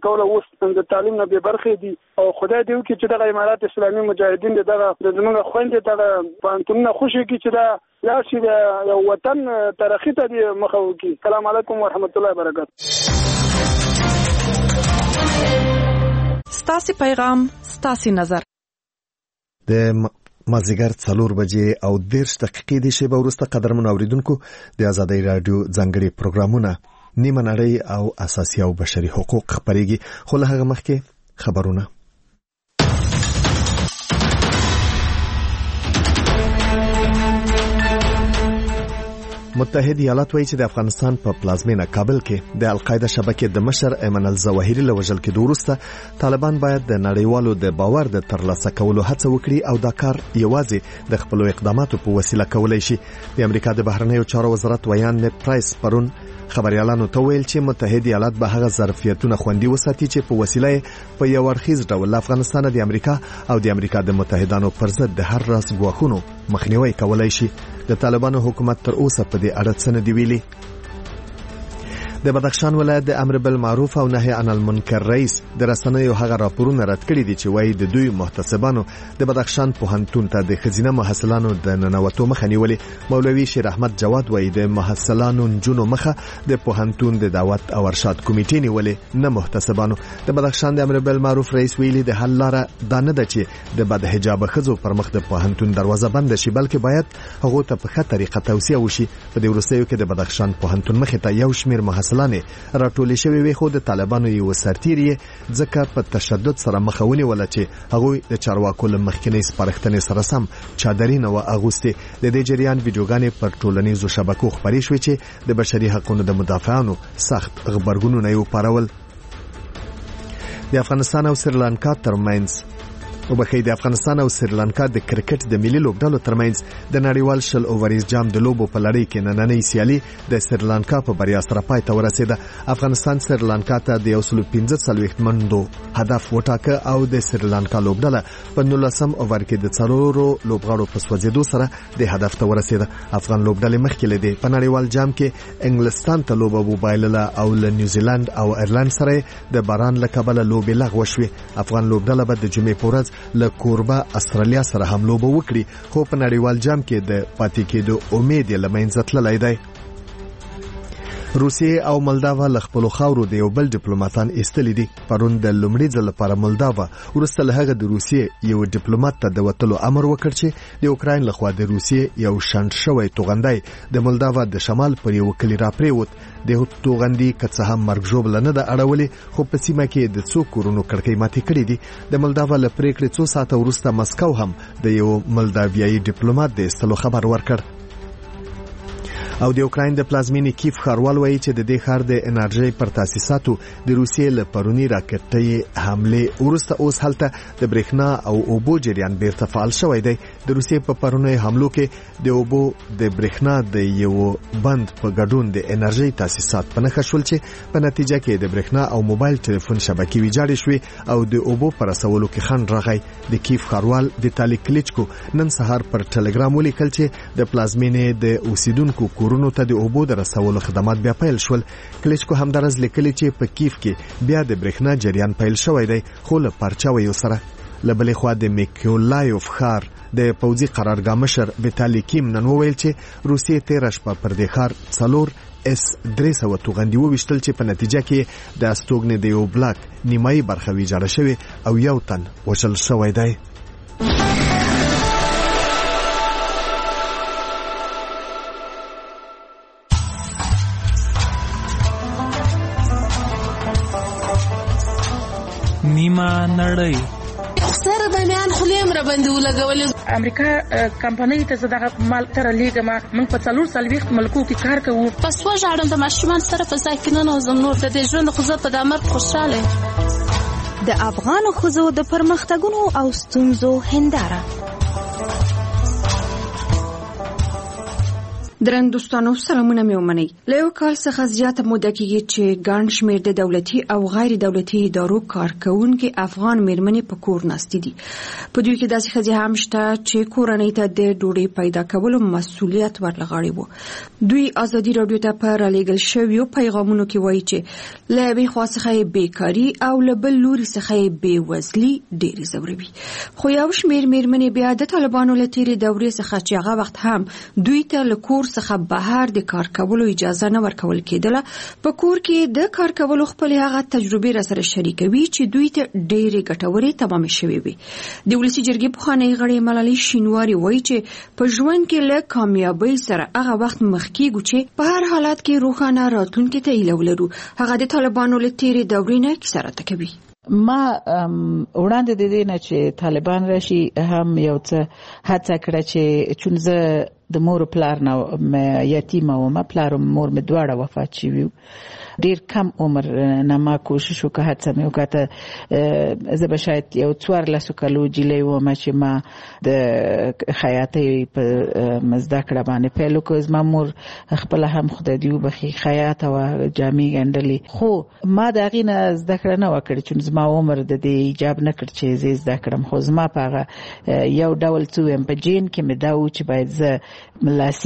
کول اوس د تعلیم نه به برخه دي او خدای دې وکړي چې د امارات اسلامي مجاهدین دغه د زمونږ خويندې دغه پانتونه خوشي کی چې دا لاسي د وطن ترقی ته دی مخه وکړي. السلام علیکم ورحمت الله وبرکاته. ستاسي پیغام ستاسي نظر. د مازیګر 4 بجې او 10 دقیقې د شیبه وروسته قدرمن اوریدونکو د آزادۍ رادیو ځانګړي پروګرامونه نیمه نړۍ او اساسي او بشري حقوق خبرېږي، خو له هغه مخکې خبرونه. متحد ایالات وایي چې د افغانستان په پلازمینه کابل کې د القاعده شبکې د مشر ایمن الظواهري له وژل کېدو وروسته طالبان باید د نړیوالو د باور د ترلاسه کولو هڅه وکړي او دا کار یوازې د خپلو اقداماتو په وسیله کولای شي. د امریکا د بهرنیو چارو وزارت ویان نیټ پرایس پرون خبريالانو ته ویل چې متحد ایالات به هغه ظرفیتونه خوندي وساتي چې په وسیله په یو اړخیز ډول افغانستان د امریکا او د امریکا د متحدانو پر ضد د هر راز ګواښونو مخنیوي کولای شي. د طالبانو حکومت تر اوسه په دې اړه څه نه دی ویلي. د بدخشان ولایت د امر بالمعروف او نهي عن المنکر رئیس د رسنیو هغه راپورونه رد کړي دي چې وایي د دوی محتسبانو د بدخشان پوهنتون ته د خزینه محصلانو د ننوتو مخه نیولې. مولوي شیر احمد جواد وایي د محصلانو جنو مخه د پوهنتون د دعوت او ارشاد کمیټې نیولې، نه محتسبانو. د بدخشان د امر بالمعروف رئیس ویلي د حل لاره دا نه ده چې د بد حجاب خزو پر مخ د پوهنتون دروازه بند شي، بلکې باید هغه ته په ښه طریقه توصیه وشي. په دې وروستیو کې د بدخشان پوهنتون مخې ته یو شمیر محصلانې راټولې شوې وي، خو د طالبانو یو سرتیری ځکه په تشدد سره مخاوني ولا چې هغه د چارواکو له مخکنی سپارښتنې سره سم چادرینه و اغوستي. د دې جریان ویډیوګانې پر ټولنیزو شبکو خبرې شوې چې د بشري حقوقو د مدافعانو سخت خبرګونونه یې پارول. د افغانستان او سریلانکا ترمنځ د افغانستان او سریلانکا د کرکټ د ملي لوبډلو ترمنځ د نړیوال شل اووریز جام د لوبو په لړۍ کې نننۍ سیالي د سریلانکا په بریا سره پای ته ورسېده. افغانستان سریلانکا ته د 115 منډو هدف وټاکه او د سریلانکا لوبډله په 19 اوور کې د 4 لوبغاړو په سوځېدو سره د هدف ته ورسېده. افغان لوبډلې مخکې لدی په نړیوال جام کې انګلستان ته لوبه وبایلله او له نیوزیلند او ایرلند سره د باران له کبله لوبې لغوه شوې. افغان لوبډله به د جمعې په ورځ له کوربه استرالیا سره هم لوبه وکړي، خو په نړیوال جام کې د پاتې کېدو امید یې له منځه تللی دی. روسیې او مولداوا له خپلو خاورو د یو بل ډیپلوماتان ایستلي دي. پرون د لومړي ځل لپاره مولداوا وروسته له هغه د روسیې یو ډیپلومات ته د وتلو امر وکړ چې د اوکراین لخوا د روسیې یو شنډ شوی توغندی د مولداوا د شمال پر یو کلی راپریوت. د توغندي که څه هم مرګ ژوبله نه ده اړولې، خو په سیمه کې د څو کورونو کړکۍ ماتې کړې دي. د مولداوا له پریکړې څو ساعته وروسته مسکو هم د یو مولداویایي ډیپلومات د ایستلو خبر ورکړ. او د اوکراین د پلازمینې کیف ښاروال وایي چې د دې ښار د انرژۍ پر تاسیساتو د روسیې له پرونی راکټي حمله وروسته اوس هلته د برېښنا او اوبو جریان بیرته فعال شوی دی. د روسیې په پرونی حملو کې د اوبو د برېښنا د یو بند په ګډون د انرژۍ تاسیسات په نښه شول چې په نتیجه کې د برېښنا او موبایل ټلیفون شبکې ویجاړې شوې او د اوبو پر رسولو کې خنډ راغی. د کیف ښاروال ویتالي کلیچکو نن سهار پر ټلګرام ولیکل چې د پلازمینې د اوسیدونکو کورونو ته د اوبو د رسولو خدمات بیا پیل شول. کلیچکو همدارس لیکلي چې په کیف کې بیا د برېښنا جریان پیل شوی دی، خو له پرچاویو سره. له بلې خوا د میکولایوف ښار د پوځي قرارګاه مشر ویتالي کیم نن وویل چې روسیې تېره شپه پر دې ښار 4 S-300 توغندي وویشتل چې په نتیجه کې د استوګنې د یو بلاک نیمایي برخه ویجاړه شوې او یو تن وژل شوی دی. نیمه نړۍ سره د میان خلیم را باندې ولګولې. امریکا کمپنۍ ته زداغه مال تر لیګما موږ په 4 ملکو کې کار کوو. پس وژاړم د ماشومان سره په ځای کې نه نوزم نور د دې ژوند خو زه په دمر خوشاله. د افغان ښځو د پرمختګونو او ستونزو هنداره. درن دوستانو سلامونه مې ومنئ. له یو کال څخه زیاته موده کېږي چې ګڼ شمېر د دولتي او غیر دولتي ادارو کارکوونکي افغان میرمنې په کور ناستې دي. په دوی کې داسې ښځې هم شته چې کورنۍ ته د ډوډۍ پیدا کولو مسؤلیت ورلغاړی وو. دوی ازادي راډیو ته په رالیږل شویو پیغامونو کې وایي چې له یوې خوا څخه یې بیکاري او له بل لوري څخه یې بېوزلي ډېرې ځوروي. خو یو شمېر میرمنې بیا د طالبانو له تېرې دورې څخه چې هغه وخت هم دوی ته له کور څخه بهر د کار کولو اجازه نه ورکول کېدله، په کور کې د کار کولو خپل هغه تجربې را سره شریکوي چې دوی ته ډېرې ګټورې تمامې شوې وي. د ولسي جرګې پخوانۍ غړې ملالۍ شینواري وایي چې په ژوند کې له کامیابۍ سره هغه وخت مخ کېږو چې په هر حالت کې روښانه راتلونکي ته هیله ولرو. هغه د طالبانو له تېرې دورې نه کیسه راته کوي. ما وړاندې د دې نه چې طالبان راشي هم یو څه هڅه کړه چې چون زه د مور پلار نه یتیمه وم، پلار مور مې دواړه وفات شوي، ډیر کم عمر نه ما کوشش وکړه، هڅه مې وکړه. زه به شاید یو 14 کالو جیلۍ وم چې ما د خیاطۍ په زده کړه باندې پیل وکړ. زما مور خپله هم خدای دې وبخي خیاطه وه، جامې ګنډلې، خو ما د هغې نه زده کړه نه وه کړې چون زما عمر د دې ایجاب نه کړ چې زه زده کړم. خو زما په هغه یو ډول څه ویم په جین کې مې دا و چې باید زه لاسي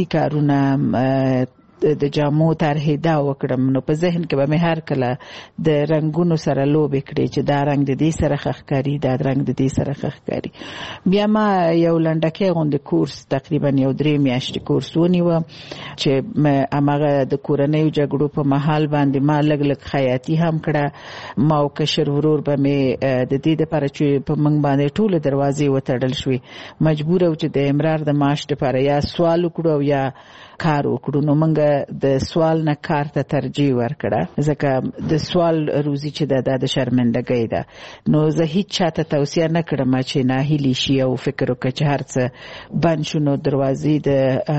کارونه د جامو طرحې دا وکړم. نو په ذهن کې به مې هر کله د رنګونو سره لوبې کړې چې دا رنګ د دې سره ښه ښکاري، دا رنګ د دې سره ښه ښکاري. بیا ما یو لنډکی غوندې کورس، تقریبا یو 3 میاشتې کورس ونیوه چې هماغه د کورنیو جګړو په مهال باندې ما لږ لږ خیاطي هم کړه. ما او کشر ورور به مې د دې دپاره چې په موږ باندې ټولې دروازې وتړل شوې، مجبوره و چې د امرار د معاش دپاره یا سوال وکړو او یا کار وکړو. نو موږ د سوال نه کار ته ترجیح ورکړه، ځکه د سوال روزي چې دا د شرمندګۍ ده. نو زه هیڅ چاته توصیه نه کړم چې ناهیلي شي او فکر وکړه چې هر څه بند شو نو دروازې د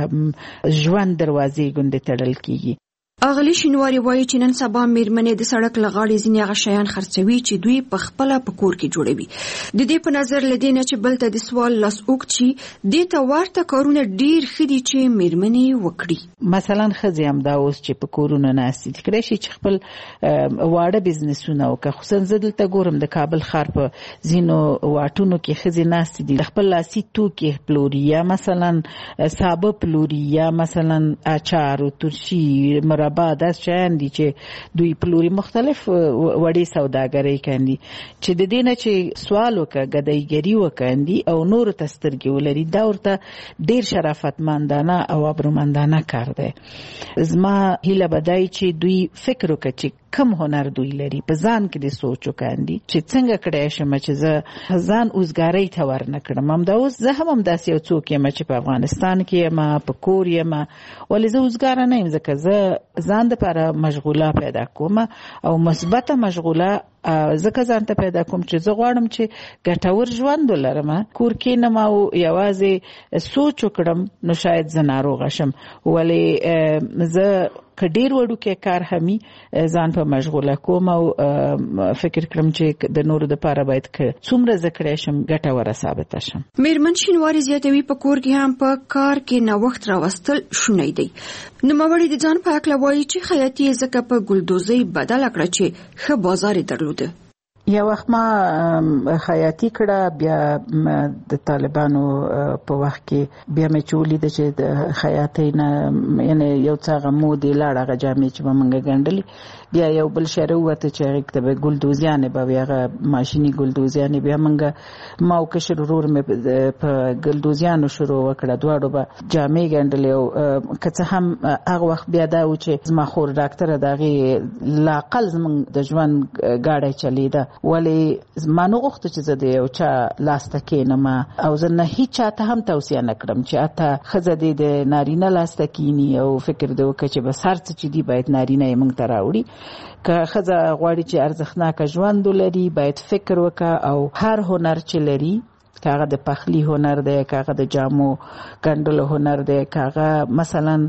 ژوند دروازې ګوندې تړل کیږي. اغلی شینواري وایي چې نن سبا میرمنې د سړک له غاړې ځینې هغه شیان خرڅوي چې دوی په خپله په کور کې جوړوي. د دې په نظر له دې نه چې بل ته د سوال لاس اوږد شي، دې ته ورته کارونه ډېر ښه دي چې میرمنې وکړي. مثلا ښځې هم دا اوس چې په کورونو ناستې دي، کړی شي چې خپل واړه بزنسونه وکړه. خصوصا زه دلته ګورم د کابل ښار په ځینو واټونو کې ښځې ناستې دي، خپل لاسي توکي پلوري، یا مثلا سابه پلوري، یا مثلا اچار او ترشي مربا، داس شیان دي چې دوی پلوري، مختلف وړې سوداګرۍ کوي چې د دې نه چې سوال وکړه، ګدایګري وکړي او نور ته سترګې ولري. دا ورته ډېر شرافتمندانه او ابرومندانه کار دی. زما هیله به دی چې دوی فکر وکړي چې کم هنر دوی لري، په ځان کې د سوچ وکړي چې څنګه کړی شم چې زه ځان اوزګارۍ ته ورنه کړم. همدا اوس زه هم داسې یو څوک یم چې په افغانستان کې یم، په کور یم، ولې زه اوزګاره نه یم، ځکه زه ځان دپاره مشغوله پیدا کوم او مثبته مشغوله ځکه ځان ته پیدا کوم چې زه غواړم چې ګټور ژوند ولرم. کور کې نه ما یوازې سوچ وکړم نو شاید زه ناروغه شم، ولې زه که ډېر وړوکی کار همي ځان په مشغوله کوم او فکر کړم چې د نورو دپاره باید که څومره زه کړی شم ګټوره ثابته شم. میرمن شینواري زیاتوي په کور کې هم په کار کې نوښت راوستل شونی دی. نوموړې د ځان په هکله وایي چې خیاطي یې ځکه په ګلدوزۍ بدله کړه چې ښه بازار یې درلوده. یو وخت ما خیاطي کړه، بیا د طالبانو په وخت کې بیا مې چې ولیده چې د خیاطۍ نه یعنې یو څه هغه مودې لاړ، هغه جامې چې به موږ ګنډلې، بیا یو بل شی راووته چې هغې ته به ګلدوزیانې به وي، هغه ماشیني ګلدوزیانې. بیا ما او کشر ورور مې په ګلدوزیانو شروع وکړه، دواړو به جامې ګنډلې. او که څه هم هغه وخت بیا دا و چې زما خور ډاکټره د هغې لااقل زموږ د ژوند ګاډی چلېده، ولې ما نه غوښته چې زه د یو چا لاسته کښېنم او زه نه هیڅ چاته هم توصیه نه کړم چې حتی ښځه دې د نارینه لاسته کښېني او فکر دې وکړه چې بس هر څه چې دي باید نارینه یې موږ ته راوړي. که ښځه غواړي چې ارزښتناکه ژوند ولري باید فکر وکړه او هر هنر چې لري، که هغه د پخلي هنر دی، که هغه د جامو ګنډلو هنر دی، که هغه مثلا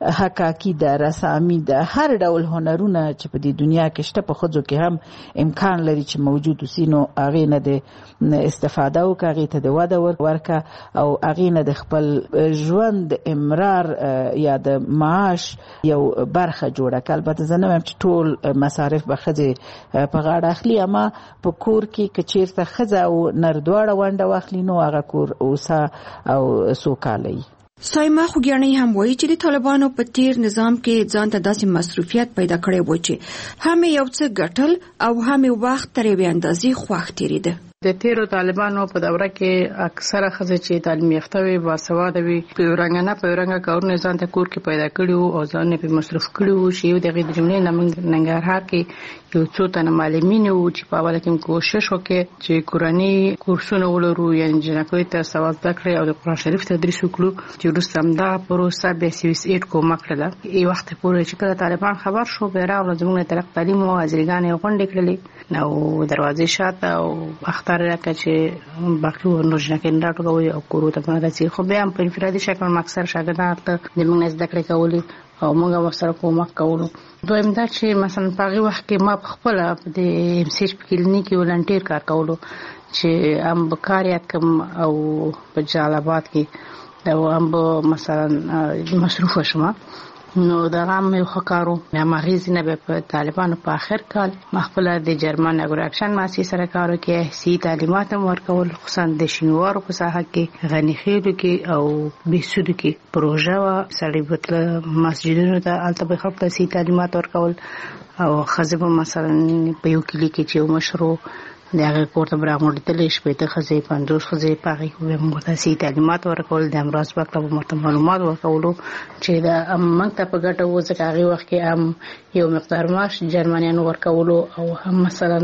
حکاکی ده، رسامي ده، هر ډول هنرونه چې په دې دنیا کې شته په ښځو کې هم امکان لري چې موجود وسي، نو هغې نه د استفاده وکړه، هغې ته د وده ورکړه او هغې نه د خپل ژوند امرار یا د معاش یو برخه جوړه کړه. البته زه نه وایم چې ټول مصارف به ښځې په غاړه اخلي، اما په کور کې که چېرته ښځه او نر دواړه ونډه واخلي نو هغه کور اوسه او سوکاله وي. سایما خوګیاڼۍ هم وایي چې د طالبانو په تیر نظام کې ځان ته داسې مصروفیت پیدا کړی و چې هم یو څه ګټل او هم وخت تر یوې اندازې خوښ تېرېده. د تیرو طالبانو په دوره کې اکثره ښځې چې تعلیم یافته وي، باسواده وي، په یو رنګه کارونه ځان ته کور کې پیدا کړي وو او ځان یې په مصروف کړي وو چې یو دغې د جملې نه موږ ننګرهار کې یو څو تنه معلمین وو چې په اوله کې کوشش وکړي چې کورني کورسونه ولرو، یعنې جنکیو ته سواد زده کړي او د قرآن شریف تدریس وکړو، چې وروسته همدغه پروسه بیا CVS8 کومک کړله. یو وخت پورې چې کله طالبان خبر شو، بیا راغله زموږ نه تلق تعلیم او حاضرګانې غونډې کړلې او دروازې شاته او اختر راکړه چې باقي نور جنکیان راټولوي او کورو ته راځي. خو بیا هم په انفرادي شکل اکثر شاګردان ته د موږ نه زده کړې کولې او موږ ورسره کومک کولو. دویم دا چې مثلا په هغې وخت کې ما پخپله د MCH په کلینیک کې ولنټیر کار کولو چې هم به کار یاد کړم او په جلال آباد کې او هم به مثلا مصروفه شوم. نو دغه هم یو ښه کار و. هماغې ځینه بیا په طالبانو په آخر کال ما خپله د جرمن اګروکشن مؤسسې سره کار وکړی، حسي تعلیمات هم ورکول، خصوصا د شینوارو په ساحه کې، غني خیلو کې او بهسودو کې پروژه وه. سړی به تله مسجدونو ته، هلته به خلکو ته حسي تعلیمات ورکول او ښځې به مثلا په یو کلي کې چې یو مشر و د هغې کور ته به راغونډېدلې، 80 ښځې 50 ښځې په هغې کې به موږ ورته صحي تعلیمات ورکول، د امراض په هکله به ورته معلومات ورکولو چې دا موږ ته په ګټه و، ځکه هغې وخت کې هم یو مقدار معاش جرمنیانو ورکولو او هم مثلا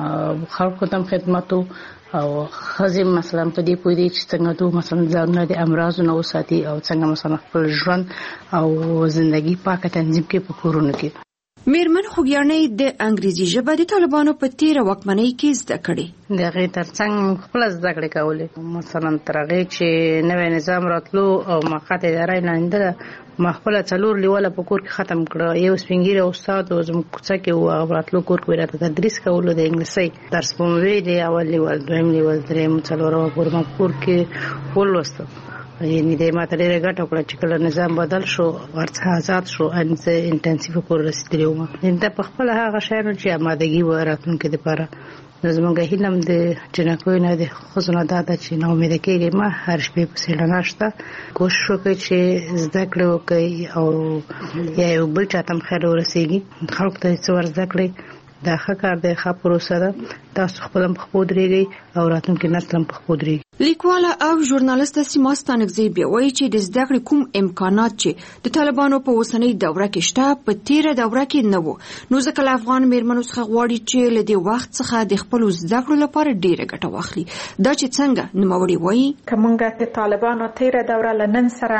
خلکو ته هم خدمت و او ښځې مثلا په دې پوهېدې چې څنګه دوی مثلا ځانونه د امراضو نه وساتي او څنګه مثلا خپل ژوند او زندګي پاکه تنظیم کړي په کورونو کې. میرمن خوګیاڼۍ د انګریزي ژبه د طالبانو په تیره واکمنۍ کې زده کړې. د هغې تر څنګ خپله زده کړې کولې، مثلا تر هغې چې نوی نظام راتلو او موقت اداره یې ناندله، ما خپله 4 لیوله په کور کې ختم کړه. یو سپین ږیری استاد و زموږ کوڅه کې و، هغه راتلو کور کې راته تدریس کولو د انګلیسۍ درس به مې ویلې، اول لیول، دویم لیول، درېیم، څلورمه پورې ما په کور کې ولوستم. یعنې د ما ته ډېره ګټه وکړه چې کله نظام بدل شو، ورڅخه آزاد شو، زه انټنسیفه پورې رسېدلې وم. دا په خپله هغه شیانو چې امادګي وه راتلونکي دپاره. زموږ هیله هم د جنکیو نه د ښځو نه دا ده چې نا امیده کېږئ مه، هر شپې پسې رڼا شته، کوشش وکړئ چې زده کړې وکړئ او یا یو بل چاته هم خیر ورسېږي، خلکو ته څه ور زده کړئ. دا ښه کار دی، ښه پروسه ده. تاسو خپل هم په خپو درېږئ او راتلونکي نسل هم په خپو درېږي. لیکواله او ژورنالسته سیما ستانکزی بیا وایي چې د زده کړې کوم امکانات چې د طالبانو په اوسنۍ دوره کې شته په تیره دوره کې نه وو، نو ځکه له افغان میرمنو څخه غواړي چې له دې وخت څخه د خپلو زده کړو لپاره ډېره ګټه واخلي. دا چې څنګه، نوموړې وایي که موږ د طالبانو تیره دوره له نن سره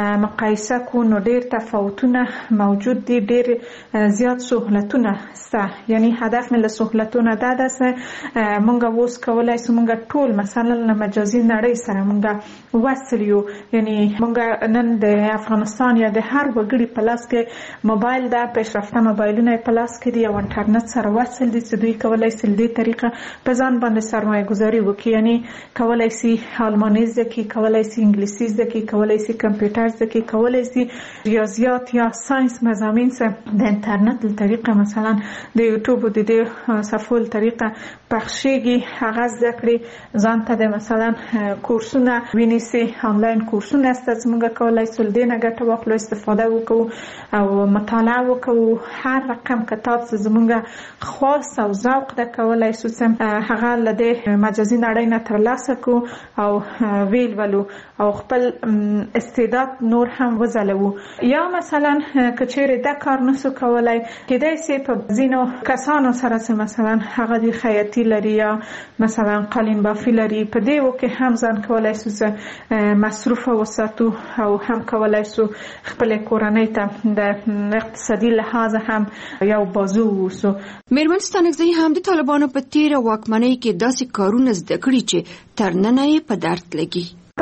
مقایسه کړو نو ډېر تفاوتونه موجود دي، ډېر زیات سهولتونه شته. یعنی هدف مې له سهولتونه دا ده چې موږ اوس کولی شو موږ ټول مثلا له مجازي نړۍ سره موږ وصل یو. یعنی موږ نن د افغانستان یا د هر وګړي په لاس کې موبایل ده، پیشرفته موبایلونه په لاس کې دي او انټرنیټ سره وصل دي چې دوی کولی شي دې طریقه په ځان باندې سرمایه گذاري وکړي. یعنی کولی شي آلماني زده کړي، کولی شي انګلیسي زده کړي، کولی شي کمپیوټر زده کړي، کولی شي ریاضیات یا ساینس مضامین څه د انټرنیټ له طریقه مثلا د یوټیوب د دې صفحو له طریقه پخشېږي، هغه زده کړي. ځان ته د مثلا کورسونه وینیسي، آنلاین کورسونه است چې موږ کولی شو له دې نه ګټه واخلو، استفاده وکړو او مطالعه وکړو. هر رقم کتاب چې زموږ خاص او ذوق ده کولی شو چې هغه له دې مجازي نړۍ نه ترلاسه کړو او ویل ولو او خپل استعداد نور هم وځلوو. یا مثلا که چیرې دا کار نسو کولی، کېدای شي په ځینو کسانو سره چې مثلا هغه د خیاطي لري یا مثلا قالین بافي لري، په دې کې هم ځان کولی شو چې مصروفه وساتو او هم کولی شو خپل کورنۍ ته د اقتصادي لحاظ هم یو بازو ووسو. میرمن ستانکزی هم د طالبانو په تیره واکمنۍ کې داسې کارونه زده کړي چې تر ننه یې په درد لګي. په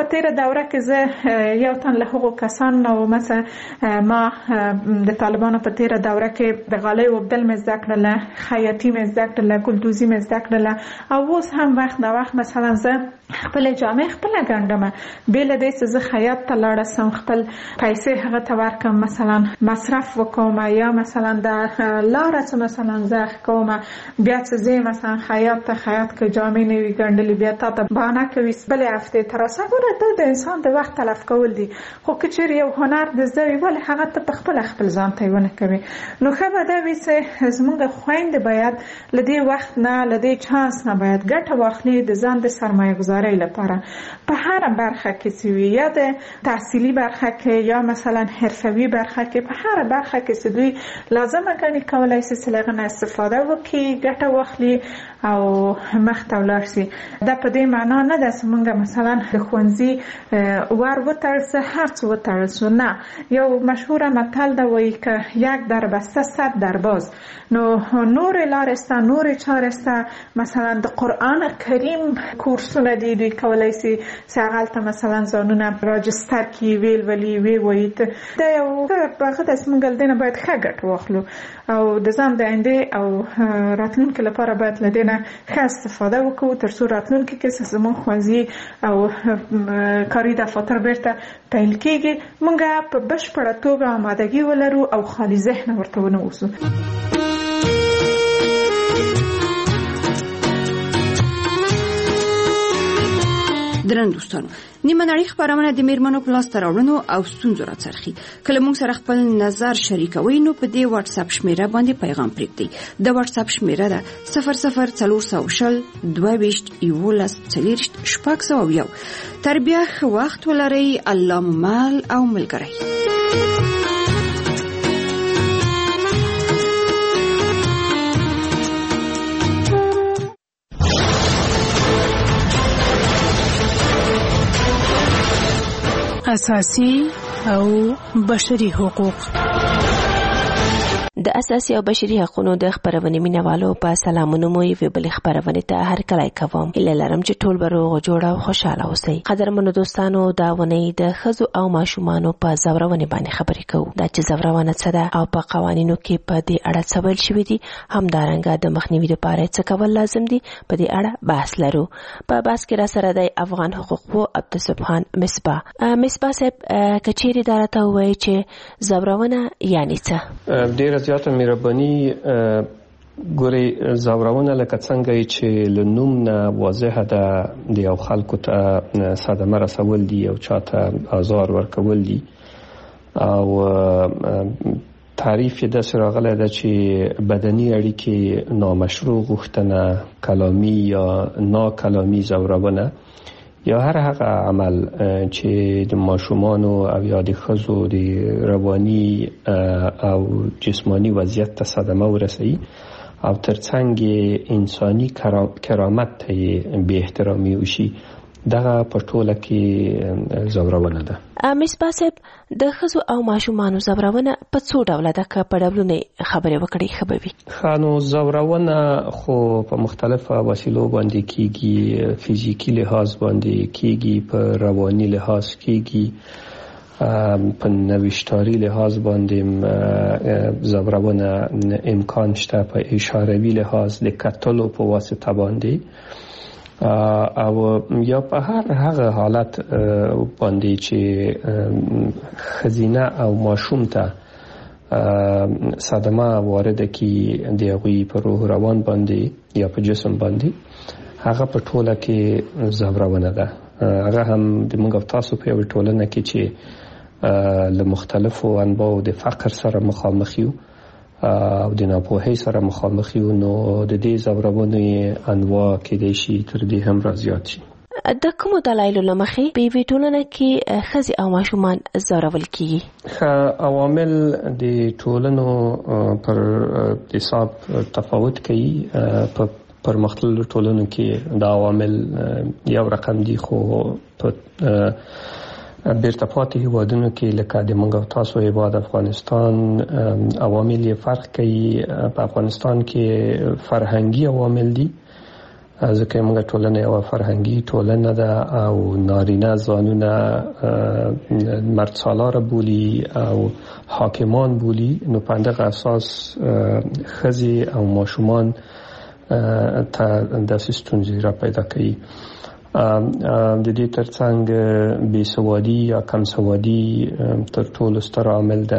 په تیره دوره کې زه یو تن له هغو کسان نو مثلا ما د طالبانو په تیره دوره کې د غالۍ وبدل مې زده کړله، خیاطي مې زده کړله، ګلدوزي مې زده کړله او اوس هم وخت د وخت مثلا زه خپل جامې خپل ګنډم، بل دې چې زه خیاط ته لاړ سم خپل پیسې هغه ته ورکم، مثلا مصرف وکوم یا مثلا د لار څه مثلا زه کوم بیا چې زه مثلا خیاط کې جامې نه وی ګنډلې بیا ته بهانه کوي بل هفته تر اوسه ګوره د انسان د وخت تلف کول دي، خو کچیر یو هنر د زوی ول هغه ته خپل ځان ته ونه کوي. نو خبره دا وي چې زموږ خويند باید لدی وخت نه لدی چانس نه باید ګټه واخلي د ځان د سرمایه گذاری لپاره په هر برخه کې سوي، یا د تحصیلی برخه کې یا مثلا حرفوي برخه کې، په هر برخه کې چې دوی لازمه ګڼي کولای شي چې لغه نه استفاده وکړي، ګټه واخلي او مخته ولاړ شي. دا په دې معنا نه ده چې موږ مثلا د ښوونځي ور وتړل هر څه وتړل شو، نه. یو مشهوره متل ده وایي که یک در بسته 100 در باز. نو نور لارې سته، نور چارې سته، مثلا د قرآن کریم کورسونه دي دوی کولای شي چې هغلته مثلا ځانونه راجستر کړي، ویل ولي وی وایي دا یو هغه داسې موږ له دې نه باید ښه ګټه واخلو او د ځان د آینده او راتلونکي لپاره باید له دې نه ښه استفاده وکړو تر څو راتلونکي کې زموږ ښوونځي او کاري دفاتر بیرته پیل کېږي موږ په بشپړه توګه آمادګي ولرو او خالي ذهن ورته ونه اوسو. درنو دوستانو، نیمه نړۍ خبرونه د میرمنو په لاس راوړنو او ستونزو راڅرخي. کله موږ سره خپل نظر شریکوي نو په دې واتس اپ شمیره باندې پیغام پرېږدئ. د واتس اپ شمیره ده 00400 22 11 40 601. تر بیا ښه وخت ولرئ. الله مل او ملګری. اساسي او بشري حقوق. د اساسي او بشري حقوقو د خبرونې مینوالو په سلامونو مو یې بل خبرونه ته هر کله کوم اله لرم چې ټول بروغ جوړ او خوشاله اوسئ. قدرمنو دوستانو، دا ونی د خزو او ماشومانو په زورونه باندې خبرې کوو. دا چې زورونه څه ده او په قوانینو کې په دې اړه څه ویل شوی دي، همدارنګه د مخنیوي لپاره څه کول لازم دي، په دې اړه بحث لرو. په بحث کې را سره د افغان حقوقو عبدالسبحان مصباح. مصباح صاحب، کچېری دارته وایي چې زورونه یعنی څه؟ ډېر زیاته مهرباني. ګوري زورونه لکه څنګه چې لنوم نه واضحه ده د یو خلکو ته صدمه رسول دي او چاته آزار ورکول دي او تعریف د سراغله ده چې بدني اړیکې نامشروع غوښتنه کلامی یا ناکلامی زورونه یا هر هغه عمل چې د ماشومانو او یا د ښځو د رواني او جسمانی وضعیت ته صدمه ورسوي او ترڅنګ انساني کرامت ته به احترامي وشي، دغه په ټوله کې زورونه ده. مصباح صاحب، د ښځو او ماشومانو زورونه په څو ډوله ده؟ که په ډولونه خبرې وکړئ ښه به وي. نو زورونه خو په مختلفه وسیلو باندې کیږي. فزیکی لحاظ باندې کیږي، په رواني لحاظ کیږي، په نوښتاري لحاظ باندې زورونه امکان شته، په اشاروي لحاظ د کتلو په واسطه باندې او یا په هغه حالت باندې چې خزینه او ماشوم ته صدمه وارده کی د هغوی په روح روان باندې یا په جسم باندې، هغه په ټوله کې زورونه ده. هغه هم د موږ تاسو په ټولنه کې چې له مختلفو انواعو د فقر سره مخامخ یو او د ناپوهۍ سره مخامخ یو، نو د دې زورونې انواع کېدای شي تر دې هم زیات شي. د کومو دلایلو له مخې په یوې ټولنه کې ښځې او ماشومان زورول کېږي؟ عوامل د ټولنو پر حساب تفاوت کوي. په پرمختللو ټولنو کې دا عوامل یو رقم دي، خو په بیرته پاتې هیوادونو کې لکه د موږ او تاسو هیواد افغانستان عوامل یې فرق کوي. په افغانستان کې فرهنګي عوامل دي ځکه موږ ټولنه یو فرهنګي ټولنه ده او نارینه ځانونه مرد سالار بولی او حاکمان بولی، نو په دغه اساس ښځې او ماشومان ته داسې ستونزې را پیدا کوي. د دې ترڅنګ بې سوادي یا کم سوادي تر ټولو ستر عامل ده.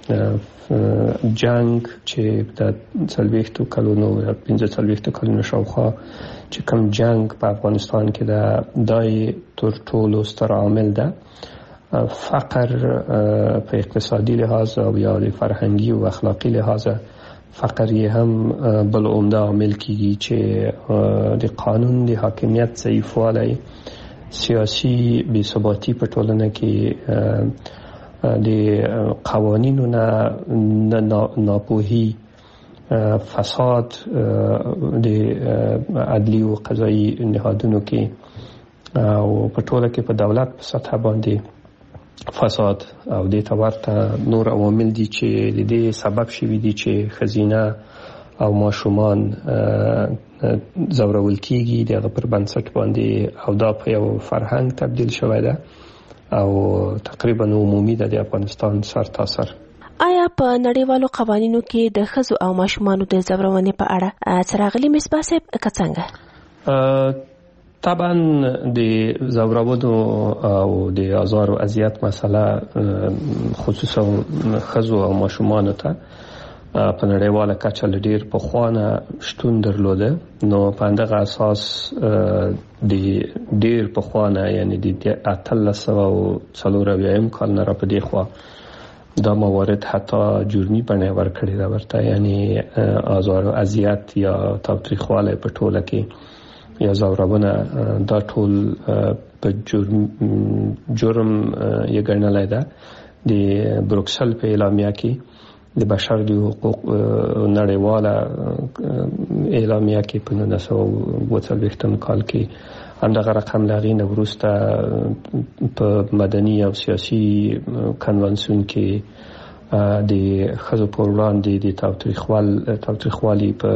جنگ چې د 40 کلونو یا 45 کلونو شاوخوا چې کوم جنگ په افغانستان کې ده، دای تر ټولو ستر عامل ده. فقر په اقتصادي لحاظ او یا د فرهنګي او اخلاقی لحاظ فقر یې هم بل عمده عامل کیږي چې د قانون د حاکمیت ضعیفوالی، سیاسي بې ثباتي په ټولنه کې، د قوانینو نه ناپوهي، فساد د عدلی او قضایي نهادونو کې او په ټوله کې په دولت په سطح باندې فساد او د تورته نور عوامل دي چې د دې سبب شوي دي چې خزینه او ماشومان زورول کیږي دغه پر بنسټ باندې، او دا په یو فرهنګ تبدیل شوی ده او تقریبا عمومي ده د افغانستان سر تاسر. آیا په نړیوالو قوانینو کې د ښځو او ماشومانو د زورونې په اړه څه راغلي مصباح صاحب که څنګه؟ طبعا د زورونو او د آزار او اذیت مسله خصوصا ښځو او ماشومانو ته په نړیواله کچه ډیر پخوانه شتون درلوده. نو په دغه اساس د ډیر پخوانه یعنی د 1840 کال نه را پدې خوا دا موارد حتی جرمی بڼه ورکړی دا ورته، یعنی آزار او اذیت یا تاوتریخواله په ټوله کې یا زورونه دا ټول په جرم یې ګڼلای ده. د بروکسل په اعلامیه کې د بشر د حقوق نړیواله اعلامیه کې په 1940 کال کې همدغه رقم لغې نه وروسته په مدني او سیاسي کنوانسیون کې د ښځو پر وړاندې د تاوتریخوالي په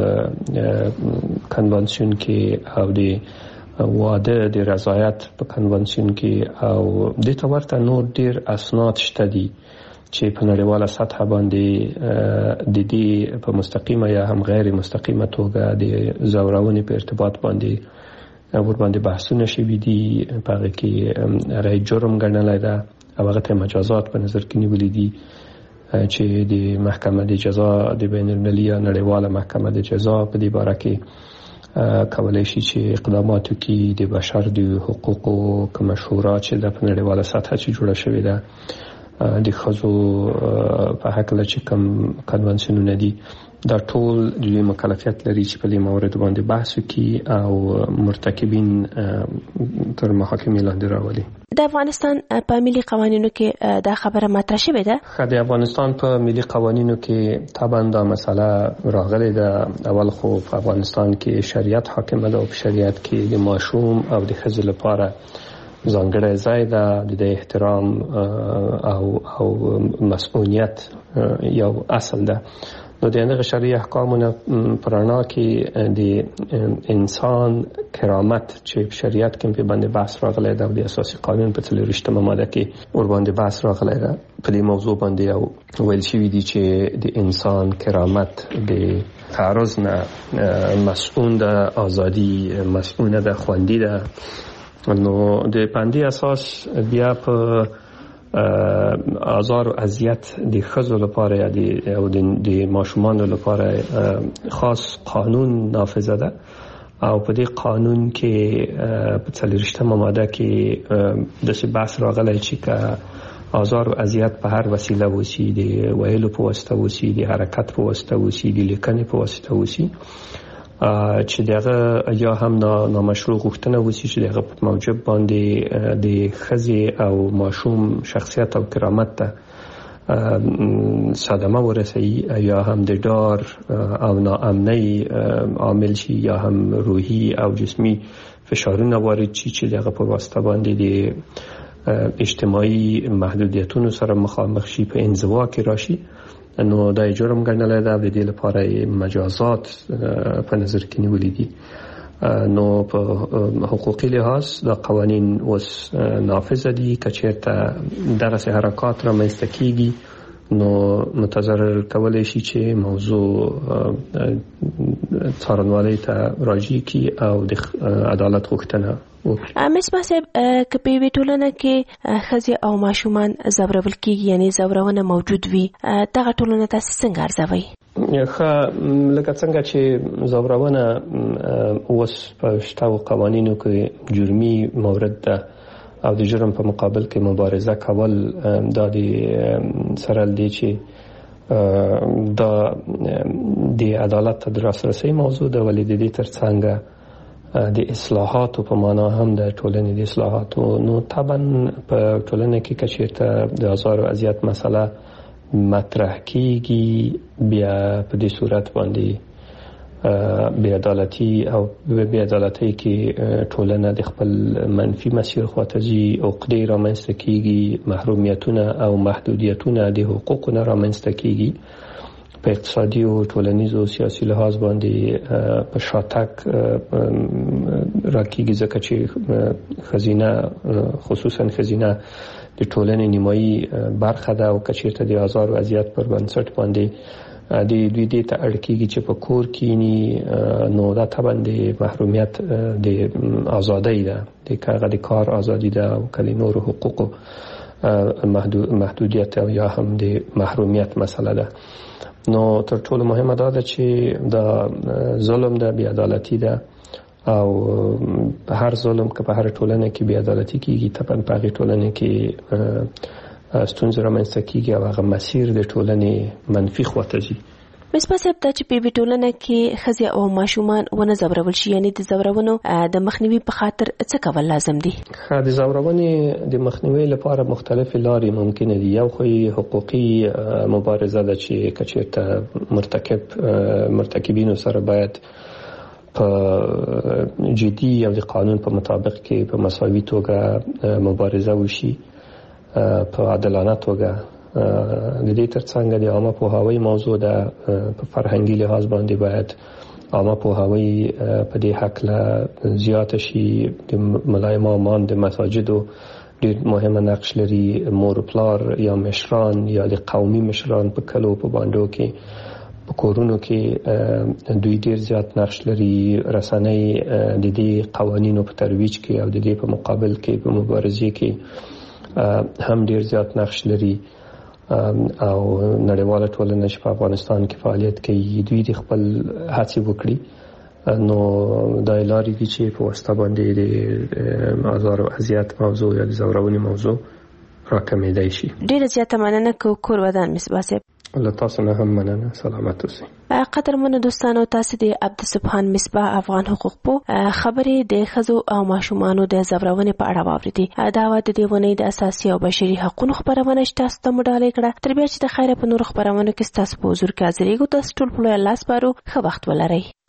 کنوانسیون کې او د واده د رضایت په کنوانسیون کې او د تورته نور ډیر اسناد شته دي چې په نړیواله سطح باندې د دې په مستقیمه یا هم غیر مستقیمه توګه د زورونې په ارتباط باندې ورباندې بحثونه شوي دي. په هغه کې رای جرم ګڼلی ده او هغه ته مجازات په نظر کې نیولي دي چې د محکمه د جزا د بین المللي یا نړیواله محکمه د جزا په دې باره کې کولای شي چې اقدامات وکړي. د بشر د حقوقو کومه شورا چې د په نړیواله سطح چې جوړه شوې ده د ښځو په هکله چې کوم کنوانسیونونه دي دا ټول د مکلفیت لري چې په دې موارد باندې بحث وکړي او مرتکبین تر محاکمې لاندې راولي. د افغانستان په ملي قوانینو کې دا خبره مطرح شوې ده؟ د افغانستان په ملي قوانینو کې طبعا دا مسله راغلې ده. اول خو په افغانستان کې شریعت حاکم ده او په شریعت کې د ماشوم او د ښځې لپاره ځانګړی ځای ده. د احترام او مسؤلیت یو اصل ده. نو د هغه شرعي احکامونو پرانا کې د انسان کرامت چې شریعت کې په باندې بحث راغلی ده او د اساسي قانون په 43مه ماده کې ور باندې بحث راغلی ده. په دې موضوع باندې یو ویل شوی دی چې د انسان کرامت د تعرض نه مسؤول ده، ازادي مسؤول ده، خوندي ده. نو د پاندې اساس بیا په آزار او اذیت د ښځو لپاره او د ماشومانو لپاره خاص قانون نافذ ده او په دې قانون کې په 43مه ماده کې د بحث راغلی چې که آزار او اذیت په هر وسیله وسی، د ویلو په واسطه وسی، د حرکت په واسطه وسی، د لیکنې په واسطه وسی، چې دغه یا هم نامشروع غوښتنه وسی چې دغه په موجب باندې د ښځې او ماشوم شخصیت او کرامت ته صدمه ورسوي یا هم د ډار او ناامنۍ عامل شي یا هم روحي او جسمي فشارونه وارد شي چې دغه په واسطه باندې د اجتماعي محدودیتونو سره مخامخ شي، په انزوا کې راشي. نو دا جرم ګڼلی ده. د دې لپاره مجازات په نظر کې نیولي دي نو په حقوقي لحاظ د قوانين اوس نافذ دي. کچېرته دغه حرکات را مېسته کیږي نو متضرر کولای شي چې موضوع څارنوالۍ ته راجع کی او د عدالت غوښتنه وکړي. مصباح صاحب که په یوې ټولنه کې ښځې او ماشومان ځورول کیږي یعنی ځورونه موجود وي دغه ټولنه تاسو څنګه ارزوئ؟ لکه څنګه چې ځورونه اوس په شتو قوانینو کې جرمي مورد ده او د جرم په مقابل کې مبارزه کول دا د سره دی چې دا د عدالت ته درسرسي موضوع ده، ولې د دې ترڅنګ د اصلاحاتو په معنا هم د ټولنې د اصلاحاتو نو طبعا په ټولنه کې کچېرته د آزار او اذیت مسله مطرح کیږي بیا په دې صورت باندې بې عدالتي او بې عدالتي کې ټولنه د خپل منفي مسیر خواته ځي، عقدې رامنځته کیږي، محرومیتونه او محدودیتونه د حقوقو نه رامنځته کیږي. په اقتصادي او ټولنیز او سیاسي لحاظ باندې په شاتګ راکېږي ځکه چې خزینه خصوصا خزینه د ټولنې نیمایي برخه ده او کچېرته د آزار او اذیت پر بنسټ باندې د دوی دې ته اړ کېږي چې په کور کېني نو دا طبعا د محرومیت د ازادۍ ده، د کار ازادي ده او کله نور حقوقو محدودیت او یا هم د محرومیت مسله ده. نو تر ټولو مهمه ده چې دا ظلم ده، بې عدالتي ده او هر ظلم که په هر ټولنه کې بې عدالتي کېږي طبعا په هغې ټولنه کې ستونزې رامنځته کېږي او هغه مسیر د ټولنې منفي خواته ځي. مصباح صاحب دا چې په یوې ټولنه کې ښځې او ماشومان ونه ځورول شي یعنی د ځورونو د مخنیوي په خاطر څه کول لازم دي؟ د ځورونې د مخنیوي لپاره مختلفې لارې ممکنه دي. یو خو حقوقي مبارزه ده چې کچېرته مرتکبینو سره باید په جدي او د قانون په مطابق کې په مساوي توګه مبارزه وشي په عادلانه توګه. د دې ترڅنګ د عامه پوهاوی موضوع ده، په فرهنګي لحاظ باندې باید عامه پوهاوی په دې حق له زیات شي. د ملای امامان د مساجدو ډېر مهمه نقش لري، مور پلار یا مشران یا د قومي مشران په کلو په باندو کې په کورونو کې دوی ډېر زیات نقش لري. رسنۍ د دې قوانینو په ترویج کې او د دې په مقابل کې په مبارزې کې هم ډېر زیات نقش لري او نړیواله ټولنه چې په افغانستان کې فعالیت کوي دوی د خپل هڅې وکړي نو دا لارې دي چې په واسطه باندې د آزار او اذیت موضوع یا د ځورونې موضوع راکمېدای شي. ډېره زیاته مننه کور ودان مصباح صاحب. له تاسو نه هم مننه. سلامت اوسئ. قدرمنو دوستانو تاسو د عبدالسبحان مصباح افغان حقوق پو خبرې د ښځو او ماشومانو د ځورونې په اړه واوریدي. دا و د دې ونې د اساسي او بشري حقوقو خبرونه چې تاسو ته مو ډالۍ کړه. تر بیا چې د خیره په نور خبرونو کې تاسو په حضور کې حاضرېږو. تاسو ټول په لوی الله سپارو. ښه وخت ولرئ.